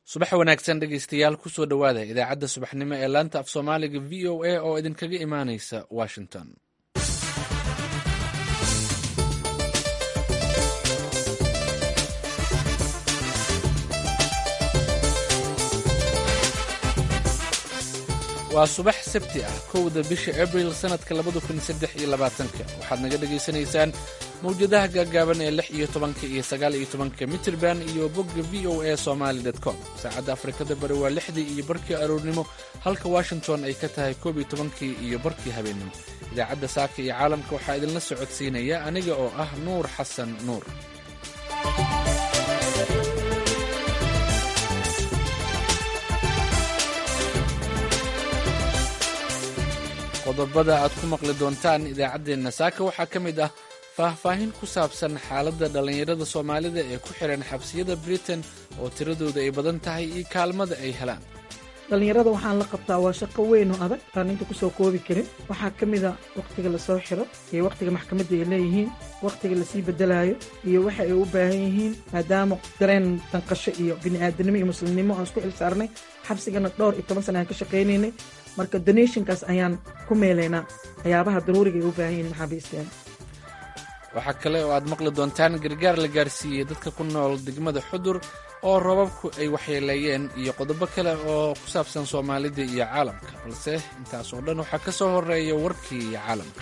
subax wanaagsan dhegeystayaal kusoo dhowaada idaacadda subaxnimo ee laanta af soomaaliga v o a oo idinkaga imaaneysa washington. waa subax sabti ah 1 bisha abril sanadka 2023 waxaad naga dhegaysanaysaan mawjadaha gaagaaban ee 16 iyo 19 mitirban iyo bogga voa somali.com. saacadda afrikada bari waa 6 iyo barkii aroornimo, halka washington ay ka tahay 11 iyo barkii habeenimo. idaacadda saaka iyo caalamka waxaa idinla socodsiinaya aniga oo ah nuur xasan nuur. qodobada aad ku maqli doontaan idaacaddeenna saaka waxaa ka mid ah faahfaahin ku saabsan xaaladda dhallinyarada soomaalida ee ku xihan xabsiyada britain oo tiradooda ay badan tahay iyo kaalmada ay helaan. dhallinyarada waxaan la qabtaa waa shaqo weyn oo adag aan inta kusoo koobi karin. waxaa ka mid a wakhtiga lasoo xiro iyo wakhtiga maxkamadda ay leeyihiin, wakhtiga lasii bedelaayo iyo waxa ay u baahan yihiin, maadaama dareen danqasho iyo bini'aadanimo iyo muslimnimo aan isku xilsaarnay. xabsigana dhowr iyo 10 sana aan ka shaqaynaynay, marka donationkaas ayaan ku meelaynaa waxyaabaha daruuriga ay u baahan yihiin maxaabiisteen. waxaa kale oo aad maqli doontaan gargaar la gaarsiiyey dadka ku nool degmada xudur oo roobabku ay waxyeeleeyeen iyo qodobo kale oo ku saabsan soomaalida iyo caalamka, balse intaas oo dhan waxaa ka soo horeeya warkii iyo caalamka.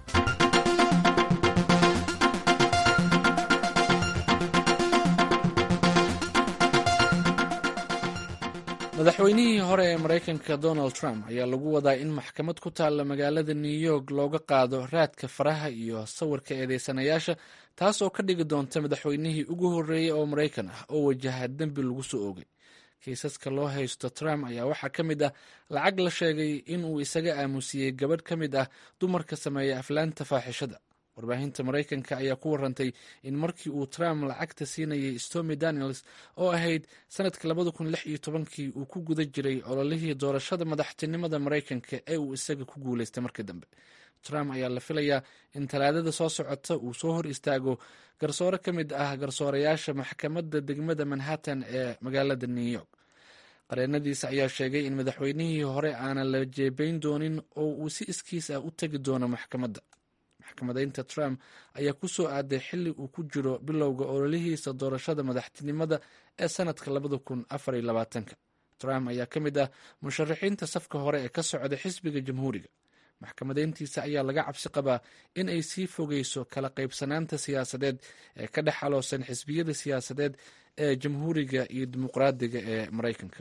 madaxweynihii hore ee maraykanka donald trump ayaa lagu wadaa in maxkamad ku taalla magaalada new york looga qaado raadka faraha iyo sawirka eedeysanayaasha, taas oo ka dhigi doonta madaxweynihii ugu horreeyey oo maraykan ah oo wajaha dembi lagu soo oogay. kiisaska loo haysto trump ayaa waxaa ka mid ah lacag la sheegay in uu isaga aamusiyey gabadh ka mid ah dumarka sameeya aflaanta faaxishada. warbaahinta maraykanka ayaa ku warantay in markii uu trump lacagta siinayay stormy daniels oo ahayd sanadka 2016 uu ku guda jiray ololihii doorashada madaxtinimada maraykanka ee uu isaga ku guulaystay markii dambe. trump ayaa la filayaa in talaadada soo socota uu soo hor istaago garsoore ka mid ah garsoorayaasha maxkamadda degmada manhattan ee magaalada new york. qareenadiisa ayaa sheegay in madaxweynihii hore aanan la jeebayn doonin oo uu si iskiis ah u tegi doono maxkamadda. maxkamadaynta trump ayaa ku soo aaday xilli uu ku jiro bilowga ololihiisa doorashada madaxtinimada ee sanadka 2024. trump ayaa ka mid ah musharaxiinta safka hore ee ka socda xisbiga jamhuuriga. maxkamadayntiisa ayaa laga cabsi qabaa in ay sii fogeyso kala qaybsanaanta siyaasadeed ee ka dhex xaloosan xisbiyada siyaasadeed ee jamhuuriga iyo dimuqraadiga ee maraykanka.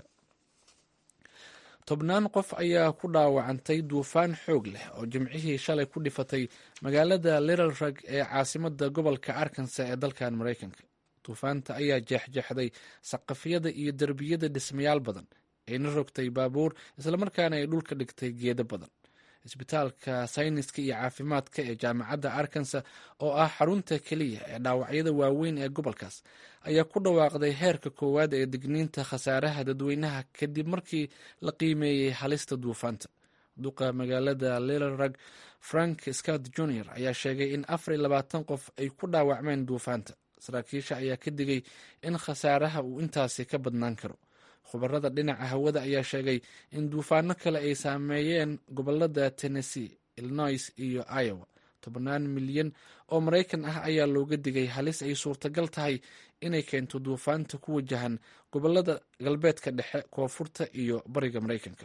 10 qof ayaa ku dhaawacantay duufaan xoog leh oo jimcihii shalay ku dhifatay magaalada Little Rock ee caasimada gobolka Arkansas ee dalkan Maraykanka. duufaanta ayaa jeexjeexday saqafyada iyo derbiyada dhismayaal badan, ayna rogtay baabuur, islamarkaana ay dhulka dhigtay geedo badan. isbitaalka sayniska iyo caafimaadka ee jaamacadda Arkansas oo ah xarunta keliya ee dhaawacyada waaweyn ee gobolkaas ayaa ku dhawaaqday heerka koowaad ee digniinta khasaaraha dadweynaha kadib markii la qiimeeyey halista duufaanta. duqa magaalada Little Rock Frank Scott Jr ayaa sheegay in 24 qof ay ku dhaawacmeen duufaanta. saraakiisha ayaa ka digay in khasaaraha uu intaasi ka badnaan karo. khubarada dhinaca hawada ayaa sheegay in duufaano kale ay saameeyeen gobolada Tennessee, Illinois iyo Iowa. 10 milyan oo Maraykan ah ayaa looga digay halis ay suurtagal tahay inay keento duufaanta ku wajahan gobolada galbeedka dhexe, koonfurta iyo bariga Maraykanka.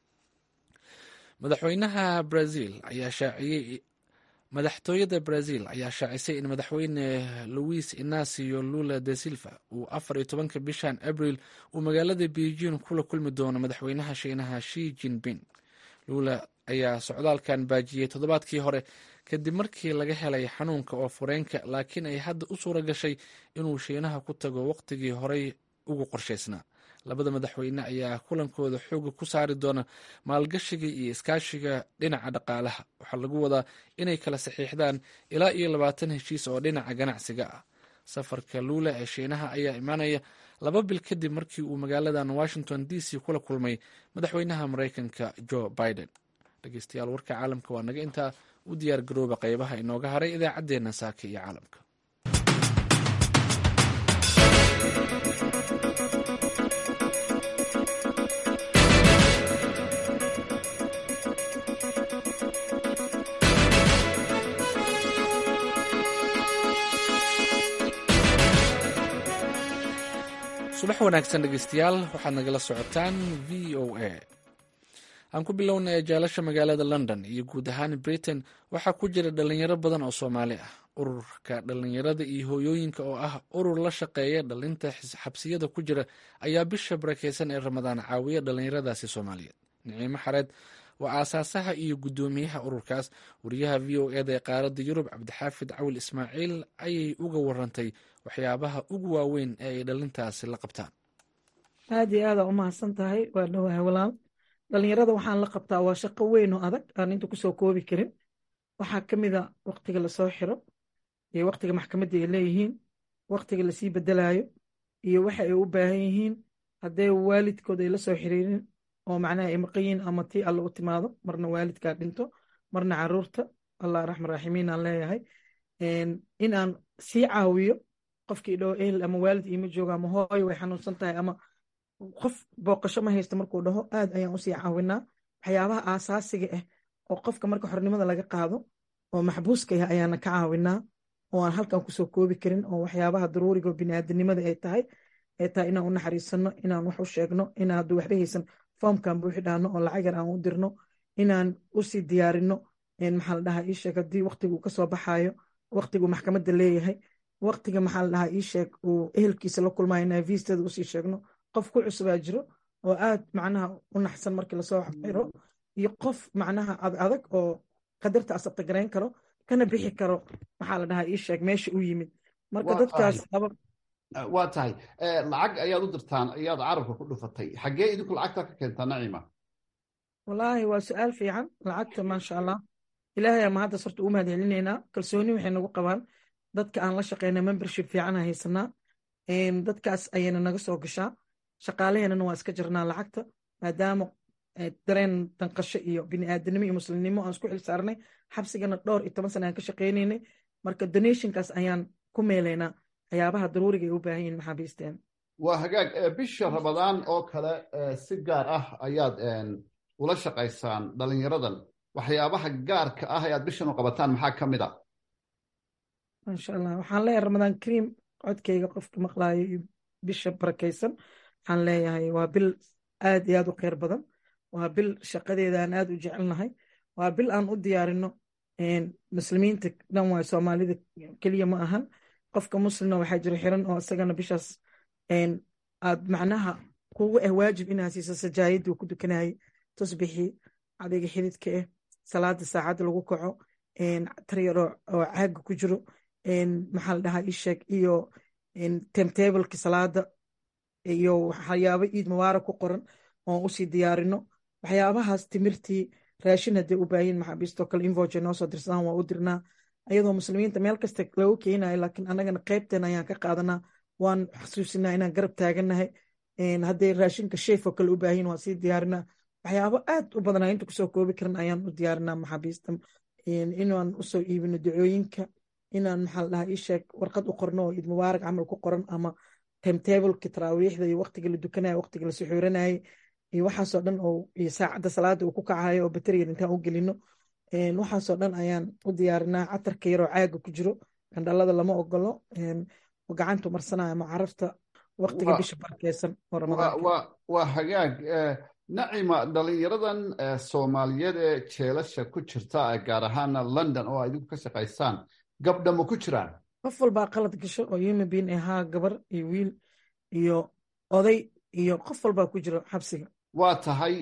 madaxtooyada Brazil ayaa shaacisay in madaxweyne Luis Inacio Lula da Silva uu 14 bishan Abril uu magaalada Beijing kula kulmi doono madaxweynaha Shiinaha Xi Jinping. Lula ayaa socdaalkan baajiyey toddobaadkii hore kadib markii laga helay xanuunka oo fureenka, laakiin ay hadda u suura gashay inuu Shiinaha ku tago waqtigii horey ugu qorshaysnaa. labada madaxweyne ayaa kulankooda xooga ku saari doona maalgashiga iyo iskaashiga dhinaca dhaqaalaha. waxaa lagu wadaa inay kala saxiixdaan ilaa 20 heshiis oo dhinaca ganacsiga ah. safarka Lula ee Shiinaha ayaa imaanaya 2 bil kadib markii uu magaaladan Washington DC kula kulmay madaxweynaha Maraykanka Joe Biden. dhegeystayaal, warka caalamka waa naga intaa. u diyaar garooba qaybaha inooga haray idaacaddeenna saaka iyo caalamka. subax wanaagsan dhegeystayaal, waxaad nagala socotaan v o a. aan ku bilownay jaalasha magaalada london iyo guud ahaan britain waxaa ku jira dhalinyaro badan oo soomaali ah. ururka dhalinyarada iyo hooyooyinka oo ah urur la shaqeeya dhalinta xabsiyada ku jira ayaa bisha barakeysan ee ramadaan caawiya dhalinyaradaasi soomaaliyeed. Niciimo Xareed waa aasaasaha iyo guddoomiyaha ururkaas. wariyaha v o eda ee qaaradda yurub cabdixaafid cawil ismaaciil ayay uga warantay waxyaabaha ugu waaweyn ee ay dhalintaasi la qabtaan. aad iyo aada u mahadsan tahay. waa dhawahay walaal. dhalinyarada waxaan la qabtaa waa shaqo weyn oo adag aan inta kusoo koobi karin. waxaa ka mid a waqtiga lasoo xiro iyo waqtiga maxkamadda ay leeyihiin, waqtiga lasii bedelayo iyo waxa ay u baahan yihiin hadday waalidkooda ay la soo xiriirin oo macnaha ay maqan yihiin ama tii alla u timaado, marna waalidkaa dhinto marna caruurta, allah raxma raaximiin aan leeyahay, in aan sii caawiyo qofkii dhaho ehel ama waalid iima jooga ama hooyo way xanuunsan tahay ama qof booqasho ma haysta markuu dhaho aad ayaan usii caawinaa. waxyaabaha aasaasiga ah oo qofka marka xornimada laga qaado oo maxbuuska ah ayaana ka caawinaa oo aan halkan kusoo koobi karin. oo waxyaabaha daruuriga oo biniaadanimada ay tahay inaan u naxariisano, inaan wax u sheegno, inaan hadduu waxba haysan foomkan buuxi dhaano oo lacag yar aan u dirno, inaan usii diyaarino maxaa la dhahaa ii sheeg haddii waqtigu kasoo baxayo, waqtigu maxkamadda leeyahay, waqtiga maxaa la dhahaa ii sheeg uu ehelkiisa la kulmayo inaan viistada usii sheegno. qof ku cusubaa jiro oo aad macnaha u naxsan markii lasoo xiro iyo qof macnaha adag oo qadarta asabta garayn karo kana bixi karo maxaa la dhahaa ii sheeg meesha u yimid. marka dadkaas waa tahay lacag ayaad u dirtaan, ayaad carabka ku dhufatay. xaggee idinku lacagta ka keentaa Naciima? wallaahi waa su-aal fiican. lacagta maasha allah ilaahay ama hadda sorta u mahad celinaynaa. kalsooni waxay nagu qabaan dadka aan la shaqeyna, membership fiican aan haysanaa. dadkaas ayayna naga soo gashaa. shaqaalaheenana waa iska jirnaa lacagta maadaama dareen danqasho iyo biniaadanimo iyo muslimnimo aan isku xil saarnay. xabsigana 12 sana aan ka shaqeynaynay. marka donationkaas ayaan ku meelaynaa waxyaabaha daruuriga ay u baahan yihiin maxaabiisteen. waa hagaag. bisha ramadaan oo kale si gaar ah ayaad ula shaqaysaan dhalinyaradan. waxyaabaha gaarka ah ayaad bishan u qabataan maxaa ka mid a? maasha allah waxaan leeyahay ramadaan kariim. codkayga qofka maqlaayo iyo bisha barakaysan waxaan leeyahay waa bil aad iyo aad u kheyr badan. waa bil shaqadeeda aan aad u jecelnahay. waa bil aan u diyaarino muslimiinta dhan waay, soomaalida keliya ma ahan. qofka muslimna waxaa jira xiran oo isagana bishaas aad macnaha kugu waajib inaa siiso sajaayadii uu ku dukanayay, tusbixii, cadayga xididka ah, salaada saacadda lagu kaco, taryar oo caaga ku jiro, maxaa la dhahaa ii sheeg iyo timetableki salaada iyo waxyaabo iid mubaarak ku qoran oon usii diyaarino. waxyaabahaas timirtii, raashin hadday u baahin maxaabiistoo kale invoice noo soo dirsadaan waa u dirnaa. ayadoo muslimiinta meel kasta lagu keenayo laakiin annagana qaybteen ayaan ka qaadanaa. waan xasuusinaa inaan garab taagannahay. hadday raashinka sheef oo kale u baahin waa sii diyaarinaa. waxyaabo aad u badanaa inta kusoo koobi karin ayaan u diyaarinaa maxaabiista. inaan usoo iibino ducooyinka, inaan maxaa la dhahaa ii sheeg warqad u qorno oo iid mubaarak camal ku qoran ama timetableki taraawiixda iyo waqtiga la dukanayo, waqtiga la suxuuranayay iyo waxaasoo dhan oo iyo saacadda salaada uu ku kacayo oo bateriyan intaan u gelino. waxaasoo dhan ayaan u diyaarinaa. catarka yaroo caaga ku jiro gandhalada lama ogolo oo gacantu marsanayo ama carafta waqtiga bisha barakeysan oo ramadaanka. waa hagaag. Naciima, dhalinyaradan soomaaliyeed ee jeelasha ku jirta gaar ahaana London oo idinku ka shaqaysaan, gabdha ma ku jiraan? qof walbaa qalad gasho oo human being ahaa, gabar iyo wiil iyo oday iyo qof walbaa ku jiro xabsiga. waa tahay.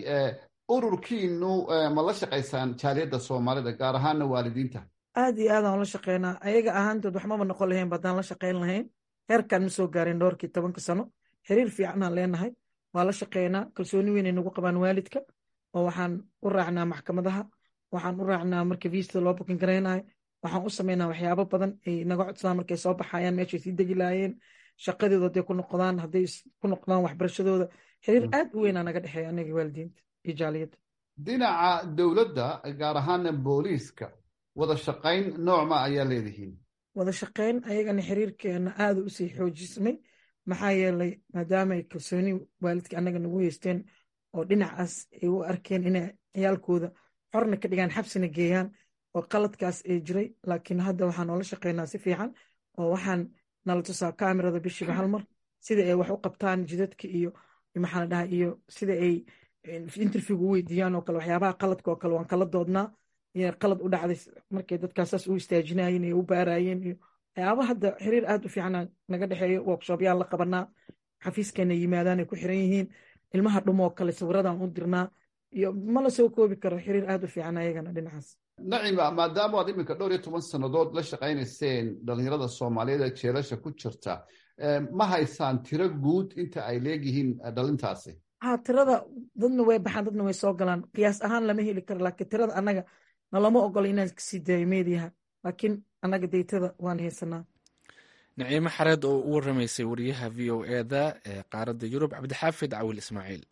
ururkiinu ma la shaqaysaan jaaliyadda soomaalida gaar ahaana waalidiinta? aad iyo aadaan ula shaqeynaa. ayaga ahaantood waxmaba noqon lahayn haddaan la shaqeyn lahayn. heerkaan ma soo gaarin dhowrkii 10 sano. xiriir fiicanaan leenahay, waa la shaqeynaa. kalsooni weynay nagu qabaan waalidka oo waxaan u raacnaa maxkamadaha, waxaan u raacnaa marka viisada loo bukin garaynayo, waxaan u sameynaa waxyaabo badan ay naga codsadaan markay soo baxayaan meeshay sii degi lahaayeen, shaqadooda hadday ku noqdaan, hadday ku noqdaan waxbarashadooda. xiriir aad u weynaa naga dhexeeya anaga waalidiinta iyo jaaliyadda. dhinaca dowladda gaar ahaana booliiska wada shaqayn noocma ayaa leedihiin? wada shaqeyn ayagana xiriirkeena aada usii xoojismay. maxaa yeelay maadaama ay kalsooni waalidka annaga nagu haysteen oo dhinacaas ay u arkeen inay ciyaalkooda xorna ka dhigaan, xabsina geeyaan oo qaladkaas ay jiray. laakiin hadda waxaan noola shaqeynaa si fiican oo waxaan nala tusaa kaamirada bishiiba hal mar sida ay wax u qabtaan jidadka iyo maxaa la dhahaa iyo sida ay interviewga u weydiiyaan oo kale waxyaabaha qaladka oo kale waan kala doodnaa iyo qalad u dhacday markay dadkaasaas u istaajinayeen iyo u baarayeen iyo waxyaaba hadda xiriir aad u fiican naga dhexeeyo workshoopyaan la qabanaa xafiiskeena yimaadaan ay ku xiran yihiin ilmaha dhumoo kale sawiradan u dirnaa iyo ma la soo koobi karo xiriir aad u fiican ayagana dhinacaas. nacima maadaama aad iminka 12 sannadood la shaqaynayseen dhalinyarada soomaaliyeed ee jeelasha ku jirta ma haysaan tiro guud inta ay leegyihiin dhalintaasi? tirada dadna way baxaan dadna way soo galaan qiyaas ahaan lama heli karo laakiin tirada annaga nalama ogolo inaan kasii daayo meediyaha laakiin annaga daytada waan haysanaa. naciimo xareed oo u waramaysay wariyaha v o eda ee qaaradda yurub cabdixaafid cawil ismaaciil.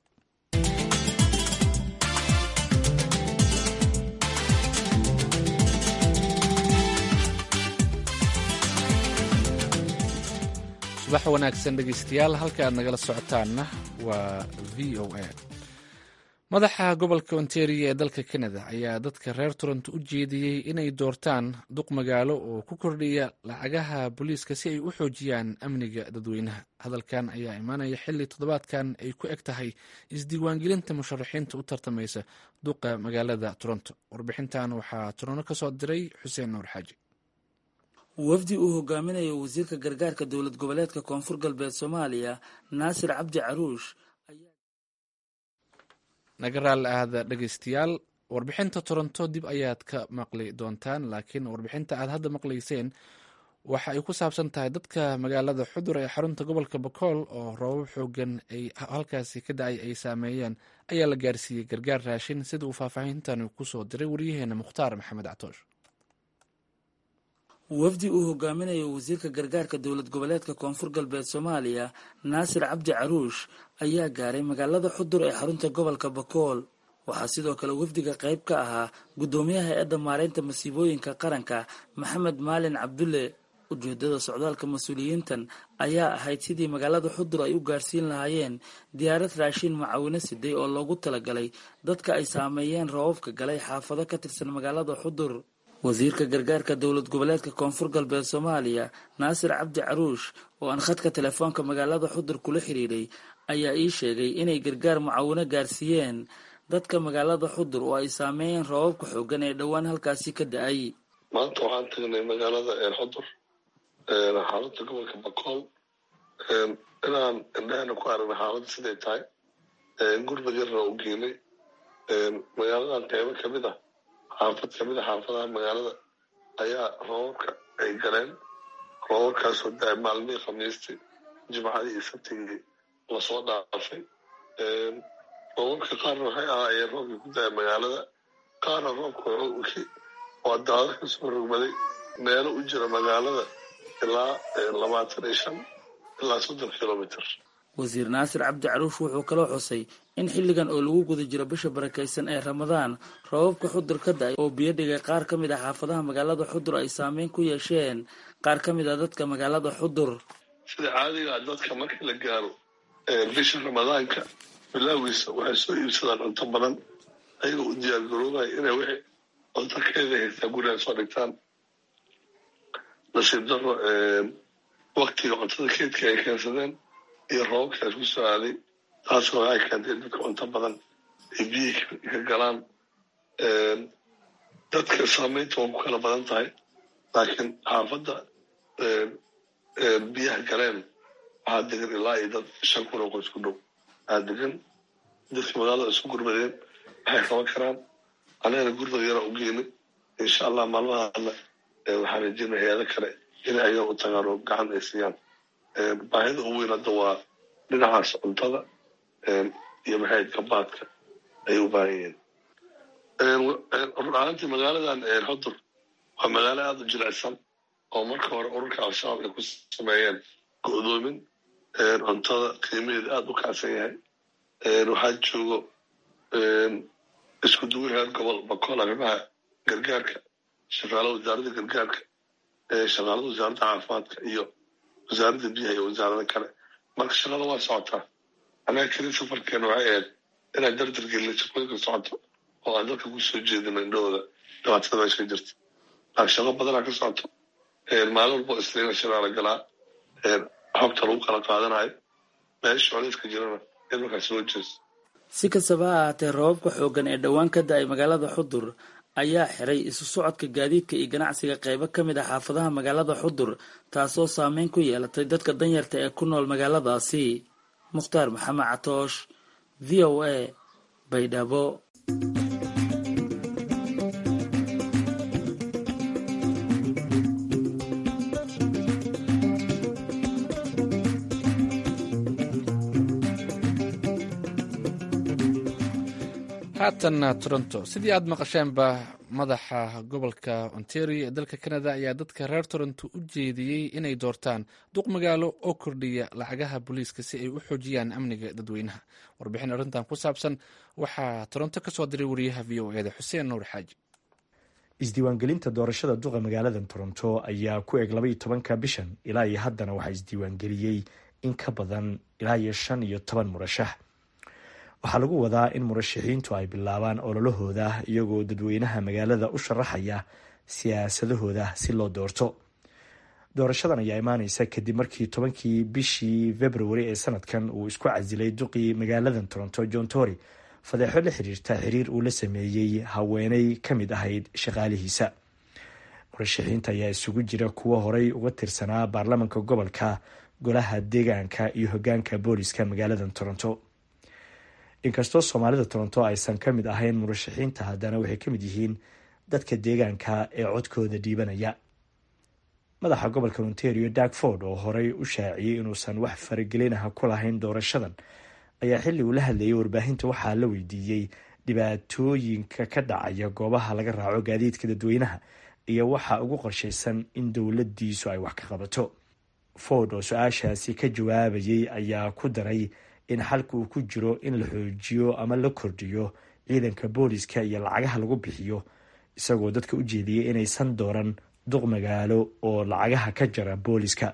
subax wanaagsan dhegeystayaal, halka aad nagala socotaanna waa v o a. madaxa gobolka ontario ee dalka canada ayaa dadka reer toronto u jeediyey inay doortaan duq magaalo oo ku kordhiya lacagaha booliiska si ay u xoojiyaan amniga dadweynaha. hadalkan ayaa imaanaya xilli toddobaadkan ay ku eg tahay isdiiwaangelinta musharaxiinta u tartamaysa duqa magaalada toronto. warbixintan waxaa toronto ka soo diray xuseen nuur xaaji. wafdi uu hogaaminayo wasiirka gargaarka dowlad goboleedka koonfur galbeed soomaaliya naasir cabdi caruush naga raalli ahda dhegeystayaal, warbixinta toronto dib ayaad ka maqli doontaan, laakiin warbixinta aad hadda maqlayseen waxa ay ku saabsan tahay dadka magaalada xudur ee xarunta gobolka bakool oo roobab xoogan ay halkaasi ka da-ay ay saameeyeen ayaa la gaarsiiyey gargaar raashin, sida uu faahfaahintan kusoo diray waryaheena mukhtaar maxamed catoosh. wafdi uu hogaaminayo wasiirka gargaarka dowlad goboleedka koonfur galbeed soomaaliya naasir cabdi caruush ayaa gaaray magaalada xudur ee xarunta gobolka bakool. waxaa sidoo kale wafdiga qayb ka ahaa guddoomiyaha hay-adda maareynta masiibooyinka qaranka maxamed maalin cabdulle. ujeedada socdaalka mas-uuliyiintan ayaa ahayd sidii magaalada xudur ay u gaarsiin lahaayeen diyaarad raashin mucaawino siday oo loogu talagalay dadka ay saameeyeen roobabka galay xaafado ka tirsan magaalada xudur. wasiirka gargaarka dowlad goboleedka koonfur galbeed soomaaliya naasir cabdi caruush oo aan khadka telefoonka magaalada xudur kula xiriiray ayaa ii sheegay inay gargaar mucaawino gaarsiiyeen dadka magaalada xudur oo ay saameeyeen roobabka xoogan ee dhowaan halkaasi ka da-ay. maanta waxaan tagnay magaalada xudur xaaladda gobolka bakool inaan indhahana ku aragnay xaaladda siday tahay. gurmad yarna u geynay magaaladan qeybo kamid ah xaafad kamid a xaafadaha magaalada ayaa roobabka ay galeen. roobabkaasoo da maalmihii khamiistii jimcadii iyo sabtigii lasoo dhaafay. roobabka qaarna waxay ahaayeen roobkii ku da-ay magaalada, qaarna roobka waa daadad kasoo rogmaday meelo u jira magaalada ilaa 25 ilaa 30 kilomitr. wasiir naasir cabdi caruush wuxuu kaloo xusay in xilligan oo lagu guda jiro bisha barakaysan ee ramadaan roobabka xudur ka da-ay oo biyo dhigay qaar ka mid ah xaafadaha magaalada xudur ay saameyn ku yeesheen qaar ka mid ah dadka magaalada xudur. sida caadiga dadka markii la gaaro bisha ramadaanka bilaagiisa waxay soo iibsadaan cunto badan ayagoo u diyaargaroobaya inay wixii cunto keeda haystaa guriga soo dhigtaan. nasiib daro waktiga cuntada keedka ay keensadeen iyo roobabkaas ku soo aaday, taasoo waxay keentay in dadka cunto badan ay biyihii ka galaan. dadka saameynta waa ku kala badan tahay, laakiin xaafadda biyaha galeen waxaa degan ilaa iyo dad 5 kun oo qoys ku dhow aa degan. dadka magaalada isku gurmadeen waxay qaban karaan, anagana gurmad yara u geynay. insha allah maalmaha alle waxaan rajeynayaa hay-ado kale inay ayaga u tagaan oo gacan ay siiyaan. baahida ugu weyn hadda waa dhinacaas cuntada iyo maxayd gabaadka ayay u baahan yihiin. run ahaantii magaaladan xudur waa magaalo aada u jilicsan oo marka hore ururka al-shabaab ay ku sameeyeen go-doomin. cuntada qiimaheeda aada u kacsan yahay. waxaa joogo isku duwin reer gobol bakool arrimaha gargaarka, shaqaalada wasaaradda gargaarka, shaqaalada wasaaradda caafimaadka iyo wasaaradda biyaha iyo wasaarada kale. marka shaqada waa socotaa. anaga keli safarkeena waxay ahayd inaan dardar gelina shaqooyinka socoto oo aan dadka ku soo jeedino indhahooda dhibaatada meesha jirta. laakiin shaqo badanaa ka socoto. maalin walbo isniina shilaa la galaa, xogta lagu kala baa qaadanayo meesha colays ka jirana in markaas loo jeesto. Si kastaba ha ahaatee roobabka xooggan ee dhowaan ka da-ay magaalada Xudur ayaa xiray isu socodka gaadiidka iyo ganacsiga qaybo ka mid ah xaafadaha magaalada Xudur, taasoo saameyn ku yeelatay dadka danyarta ee ku nool magaaladaasi. Mukhtaar Maxamed Catoosh, VOA, Baydhabo. haatanna Toronto. Sidii aad maqasheenba madaxa gobolka Ontario ee dalka Canada ayaa dadka reer Toronto u jeediyey inay doortaan duq magaalo oo kordhiya lacagaha booliiska si ay u xoojiyaan amniga dadweynaha. Warbixin arrintan ku saabsan waxaa Toronto ka soo diray wariyaha VOA-da Xuseen Nuur Xaaji. Isdiiwaangelinta doorashada duqa magaalada Toronto ayaa ku eg 12 bishan ilaa iyo haddana waxaa isdiiwaangeliyey in ka badan ilaa iyo 15 murashax. waxaa lagu wadaa in murashaxiintu ay bilaabaan ololahooda iyagoo dadweynaha magaalada u sharaxaya siyaasadahooda si loo doorto. doorashadan ayaa imaaneysa kadib markii 10kii bishii February ee sanadkan uu isku casilay duqii magaalada Toronto John Tory fadeexo la xiriirta xiriir uu la sameeyey haweeney ka mid ahayd shaqaalihiisa. murashaxiinta ayaa isugu jira kuwa horey uga tirsanaa baarlamaanka gobolka, golaha deegaanka iyo hogaanka booliska magaalada Toronto. inkastoo Soomaalida Toronto aysan ka mid ahayn murashaxiinta, haddana waxay ka mid yihiin dadka deegaanka ee codkooda dhiibanaya. madaxa gobolka Ontario Doug Ford oo horey u shaaciyey inuusan wax faragelinaha ku lahayn doorashadan ayaa xilli uu la hadlayay warbaahinta waxaa la weydiiyey dhibaatooyinka ka dhacaya goobaha laga raaco gaadiidka dadweynaha iyo waxa ugu qorshaysan in dowladiisu ay wax ka qabato. Ford oo su-aashaasi ka jawaabayay ayaa ku daray in xalka uu ku jiro in la xoojiyo ama la kordhiyo ciidanka booliska iyo lacagaha lagu bixiyo, isagoo dadka u jeediyey inaysan dooran duq magaalo oo lacagaha ka jara booliska.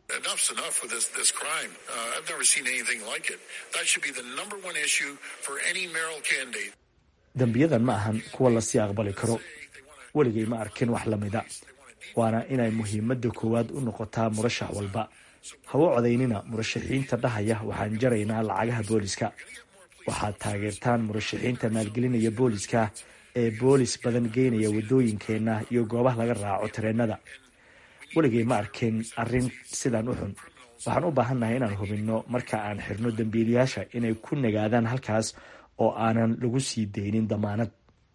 dambiyadan ma ahan kuwa lasii aqbali karo. weligay ma arkin wax lamida, waana inay muhiimada koowaad u noqotaa murashax walba. hawo codaynina murashaxiinta dhahaya waxaan jaraynaa lacagaha booliska. waxaad taageertaan murashaxiinta maalgelinaya booliska ee boolis badan geynaya wadooyinkeena iyo goobaha laga raaco tareenada. weligay ma arkin arrin sidan u xun. waxaan u baahannahay inaan hubinno marka aan xirno dambiilayaasha inay ku nagaadaan halkaas oo aanan lagu sii deynin damaanad.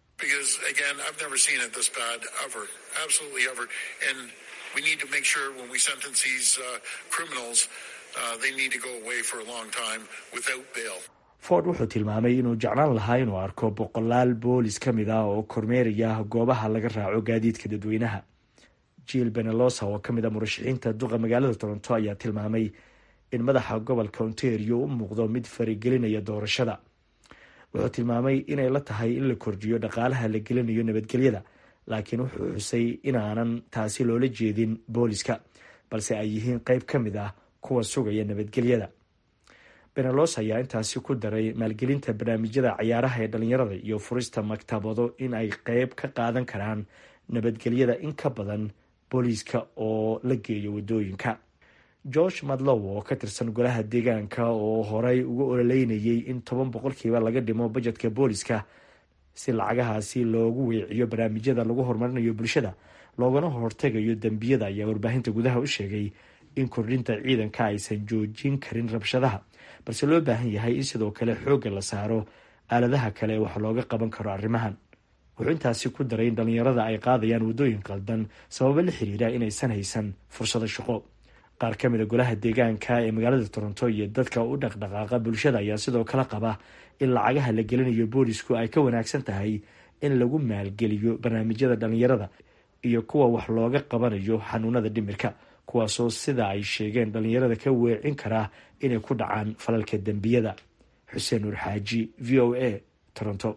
We need to make sure when we sentence these criminals, they need to go away for a long time without bail. Ford wuxuu tilmaamay inuu jeclaan lahaa inuu arko boqolaal boolis ka mid ah oo kormeeraya goobaha laga raaco gaadiidka dadweynaha. Jill Benelosa oo ka mid ah murashaxiinta duqa magaalada Toronto ayaa tilmaamay in madaxa gobolka Ontario u muuqdo mid faragelinaya doorashada. wuxuu tilmaamay inay la tahay in la kordhiyo dhaqaalaha la gelinayo nabadgelyada, laakiin wuxuu xusay inaanan taasi loola jeedin booliska, balse ay yihiin qayb ka mid ah kuwa sugaya nabadgelyada. Benelos ayaa intaasi ku daray maalgelinta barnaamijyada cayaaraha ee dhalinyarada iyo furista maktabado in ay qayb ka qaadan karaan nabadgelyada in ka badan booliiska oo la geeyo wadooyinka. Josh Madlow oo ka tirsan golaha deegaanka oo horey ugu ololeynayay in 10% laga dhimo bajetka booliska si lacagahaasi loogu weeciyo barnaamijyada lagu horumarinayo bulshada loogana hortagayo dambiyada, ayaa warbaahinta gudaha u sheegay in kordhinta ciidanka aysan joojin karin rabshadaha, balse loo baahan yahay in sidoo kale xoogga la saaro aaladaha kale wax looga qaban karo arrimahan. wuxuu intaasi ku daray in dhalinyarada ay qaadayaan wadooyin qaldan sababo la xiriira inaysan haysan fursado shaqo. qaar ka mid a golaha deegaanka ee magaalada Toronto iyo dadka u dhaqdhaqaaqa bulshada ayaa sidoo kale qaba in lacagaha la gelinayo boolisku ay ka wanaagsan tahay in lagu maalgeliyo barnaamijyada dhalinyarada iyo kuwa wax looga qabanayo xanuunada dhimirka, kuwaasoo sida ay sheegeen dhalinyarada ka weecin kara inay ku dhacaan falalka dembiyada. Xuseen Nuur Xaaji, VOA, Toronto.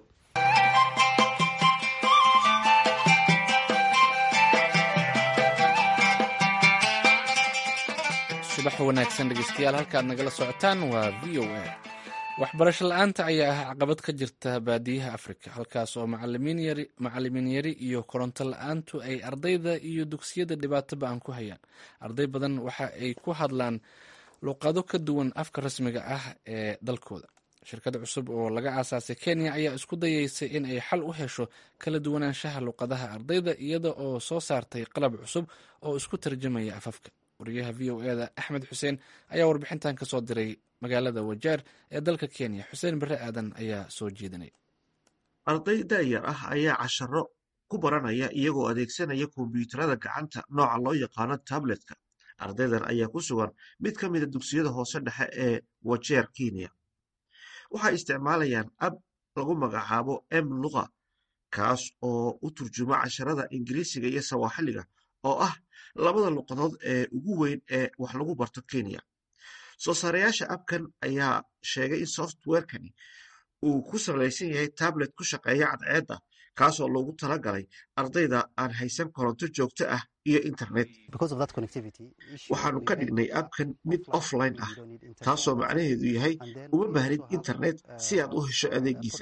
subax wanaagsan dhegeystayaal, halkaad nagala socotaan waa VOA. waxbarasho la-aanta ayaa ah caqabad ka jirta baadiyaha Afrika, halkaas oo macalimiin yari iyo koronto la-aantu ay ardayda iyo dugsiyada dhibaato ba-an ku hayaan. arday badan waxa ay ku hadlaan luuqado ka duwan afka rasmiga ah ee dalkooda. shirkad cusub oo laga aasaasay Kenya ayaa isku dayeysay in ay xal u hesho kala duwanaanshaha luuqadaha ardayda iyada oo soo saartay qalab cusub oo isku tarjumaya afafka. wariyaha VOA-da Axmed Xuseen ayaa warbixintan ka soo diray magaalada Wajeer ee dalka Kenya. Xuseen Bare Aadan ayaa soo jeedinay. arday da'yar ah ayaa casharo ku baranaya iyagoo adeegsanaya kombiyuutarada gacanta nooca loo yaqaano tabletka. ardaydan ayaa ku sugan mid ka mida dugsiyada hoose dhexe ee Wajeer, Kenya. waxay isticmaalayaan ab lagu magacaabo mluqa, kaas oo u turjuma casharada ingiriisiga iyo sawaaxiliga oo ah labada luqadood ee ugu weyn ee wax lagu barto Kenya. soo saarayaasha abkan ayaa sheegay in softwarekani uu ku salaysan yahay tablet ku shaqeeya cadceedda, kaasoo loogu talagalay ardayda aan haysan koronto joogto ah iyo internet. waxaanu ka dhignay abkan mid offline ah, taasoo macnaheedu yahay uma baahnid internet si aad u hesho adeegiisa.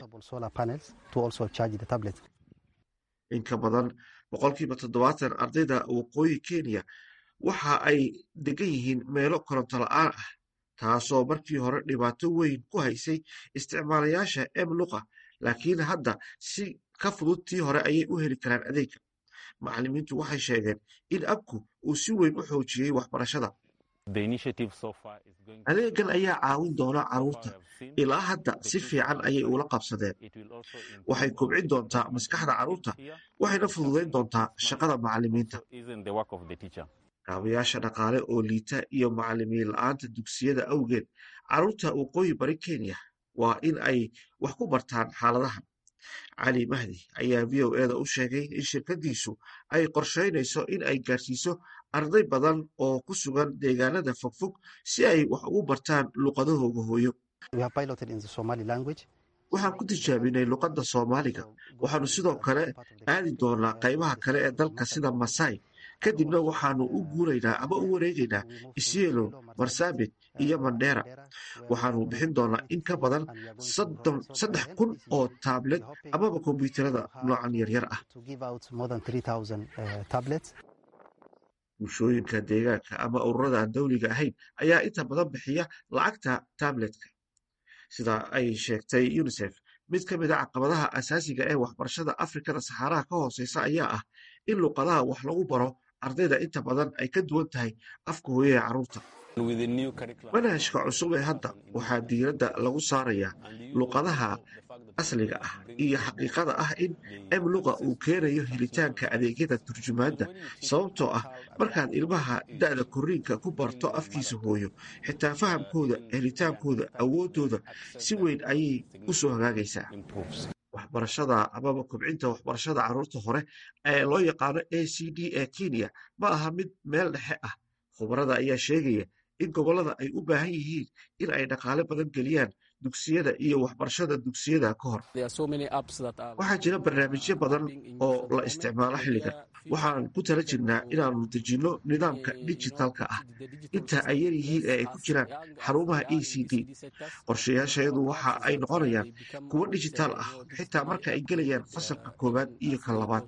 in ka badan 70% ardayda waqooyi Kenya waxa ay degan yihiin meelo koronto la'aan ah, taasoo markii hore dhibaato weyn ku haysay isticmaalayaasha mluqa, laakiin hadda si ka fudud tii hore ayay u heli karaan adeegga. macallimiintu waxay sheegeen in abku uu si weyn u xoojiyey waxbarashada. adeeggan ayaa caawin doona carruurta. ilaa hadda si fiican ayay ula qabsadeen. waxay kobcin doontaa maskaxda carruurta, waxayna fududayn doontaa shaqada macallimiinta. kaabayaasha dhaqaale oo liita iyo macallimiin la'aanta dugsiyada awgeed, carruurta waqooyi bari Kenya waa in ay wax ku bartaan xaaladahan. cali mahdi ayaa VOA-da u sheegay in shirkadiisu ay qorsheynayso in ay gaarsiiso arday badan oo ku sugan deegaanada fogfog si ay wax ugu bartaan luqadahooga hooyo. waxaan ku tijaabinay luqadda Soomaaliga. waxaanu sidoo kale aadi doonaa qaybaha kale ee dalka sida Masai. kadibna waxaanu u guuraynaa ama u wareegaynaa Isiolo, Marsabit iyo Mandera. waxaanu bixin doonaa in ka badan 3,000 oo tablet amaba kombiyuutarada noocan yaryar ah. bulshooyinka deegaanka ama ururada aan dowliga ahayn ayaa inta badan bixiya lacagta tabletka. sida ay sheegtay UNICEF, mid ka mid a caqabadaha asaasiga ee waxbarashada Afrikada saxaaraha ka hooseysa ayaa ah in luqadaha wax lagu baro ardayda inta badan ay ka duwan tahay afka hooyo ee carruurta. manhajka cusub ee hadda waxaa diiradda lagu saarayaa luqadaha asliga ah iyo xaqiiqada ah in mluqa uu keenayo helitaanka adeegyada turjumaadda, sababtoo ah markaad ilmaha da'da korriinka ku barto afkiisa hooyo, xitaa fahamkooda, helitaankooda, awooddooda si weyn ayay u soo hagaagaysaa. waxbarashada amaba kobcinta waxbarashada carruurta hore ee loo yaqaano ACD ee Kenya ma aha mid meel dhexe ah. khubarada ayaa sheegaya in gobollada ay u baahan yihiin in ay dhaqaale badan geliyaan dugsiyada iyo waxbarashada dugsiyada ka hor. waxaa jira barnaamijyo badan oo la isticmaalo xilligan. waxaan ku tala jirnaa inaanu dejinno nidaamka dijitalka ah inta ay yar yihiin ee ay ku jiraan xarumaha ECD. qorshayaasheedu waxa ay noqonayaan kuwo dijitaal ah xitaa marka ay gelayaan fasalka koowaad iyo ka labaad.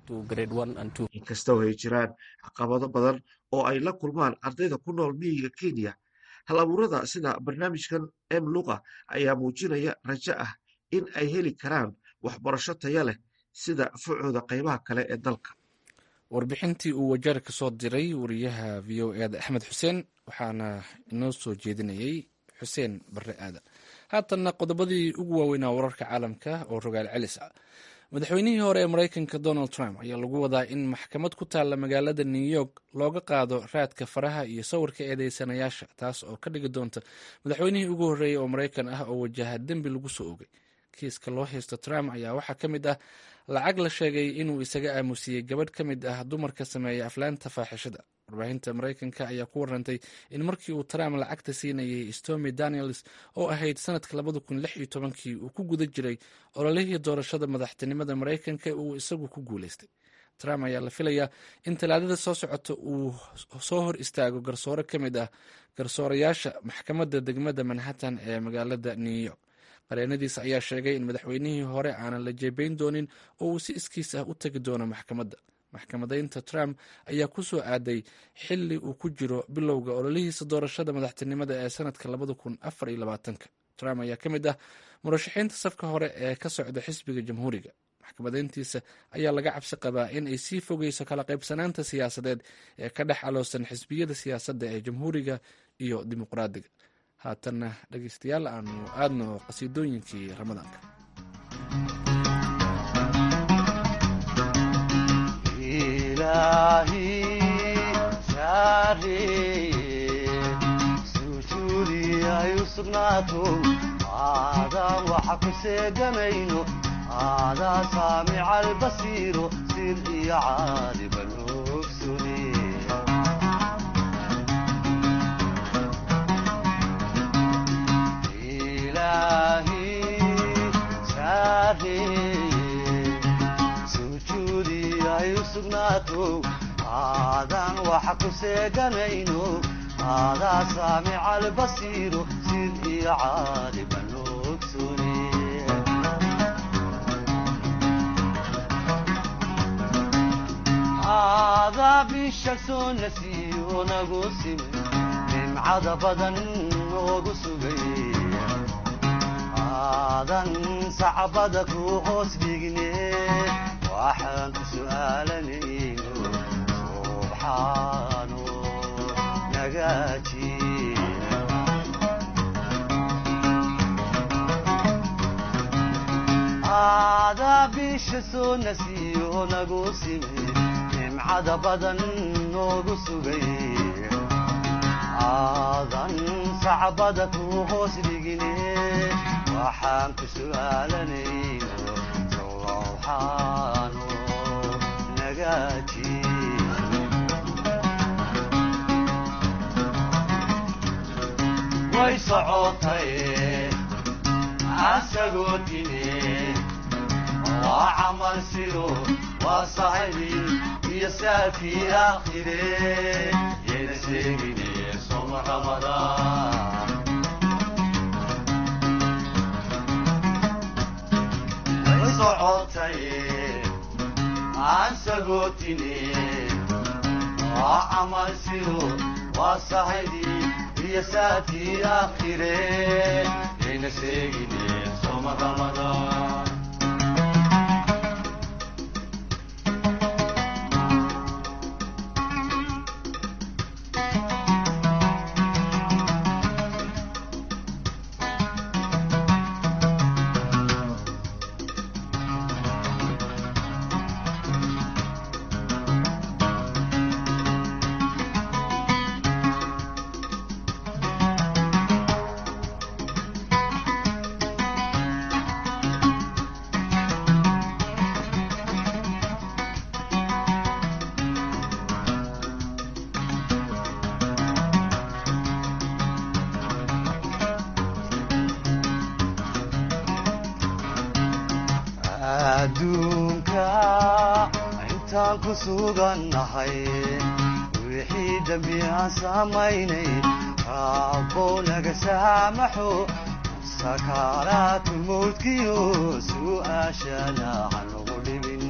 inkasta oo ay jiraan caqabado badan oo ay la kulmaan ardayda ku nool miyiga Kenya, hal-abuurada sida barnaamijkan mluqa ayaa muujinaya rajo ah in ay heli karaan waxbarasho tayo leh sida fucooda qaybaha kale ee dalka. warbixintii uu Wajeer ka soo diray wariyaha VOA-da Axmed Xuseen waxaana inoo soo jeedinayay Xuseen Bare Aadan. haatanna qodobadii ugu waaweynaa wararka caalamka oo rogaal celis ah. madaxweynihii hore ee Mareykanka Donald Trump ayaa lagu wadaa in maxkamad ku taalla magaalada New York looga qaado raadka faraha iyo sawirka eedeysanayaasha, taas oo ka dhigi doonta madaxweynihii ugu horreeyey oo Mareykan ah oo wajaha dembi lagu soo oogay. kiiska loo haysto Trump ayaa waxaa ka mid ah lacag la sheegay inuu isaga aamusiyey gabadh ka mid ah dumarka sameeya aflaanta faaxishada. warbaahinta Mareykanka ayaa ku warantay in markii uu Trump lacagta siinayay Stormy Daniels oo ahayd sanadka 2016 uu ku guda jiray ololihii doorashada madaxtinimada Mareykanka uu isagu ku guuleystay. Trump ayaa la filayaa in talaadada soo socota uu soo hor istaago garsoore ka mid ah garsoorayaasha maxkamadda degmada Manhattan ee magaalada New York. qareenadiisa ayaa sheegay in madaxweynihii hore aanan la jeebayn doonin oo uu si iskiis ah u tagi doono maxkamadda. maxkamadaynta trump ayaa ku soo aaday xili uu ku jiro bilowga ololihiisa doorashada madaxtinimada ee sanadka 2024. Trump ayaa ka mid ah murashaxiinta safka hore ee ka socda xisbiga jamhuuriga. maxkamadayntiisa ayaa laga cabsi qabaa in ay sii fogeyso kala qaybsanaanta siyaasadeed ee ka dhex aloosan xisbiyada siyaasadda ee jamhuuriga iyo dimuqraadiga. haatanna dhegeystayaal aanu aadno qasiidooyinkii ramadaanka. هذا سامع البصير سر عالم الأكسني إلهي شاهي سجودي يسقناتو هذا وحق سيقنينو هذا سامع البصير سر عالم الأكسني هذا بالشمس نسي ونقسم من عذبا وقسبي هذا صعبدك وقوس بيقني وحن سؤالني سبحانه نجاتي هذا بالشمس نسي ونقسم عدا بدن وقصبي آذن صعبدك وهوس بيقني وحانك سؤالني سوحانو نقاتي ويصعوتي عسقوتني وعمل سيرو وصاحبي يسافي آخره ينسيني صوم رمضان وصعوتي عن سقوتني وعمل سيرو وصاحبي يسافي آخره ينسيني صوم رمضان kusugannahay wixii dambi aan samaynay rabboo naga saamaxo sakaaraadul mawdkiyo su'aashana ha nagu dhibin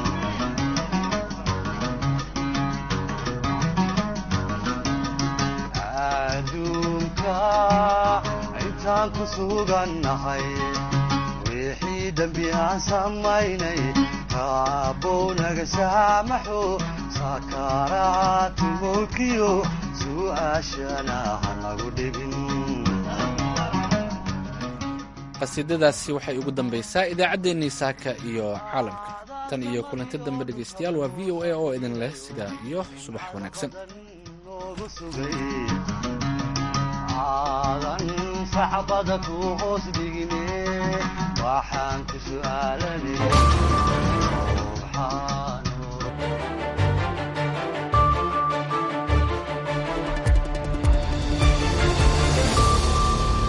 adduunka intaan ku sugannahay wixii dambi aan samaynay rabboo naga saamaxo sakaaraadul mawdkiyo su'aashana ha nagu dhibin. qasiidadaasi waxay ugu dambaysaa idaacaddeenii saaka iyo caalamka. tan iyo kulanti dambe dhegaystayaal waa v o a oo idin leh sidaa iyo subax wanaagsan. aadan saxabada ku hoos dhigine waxaan ku su'aalanay subxaanu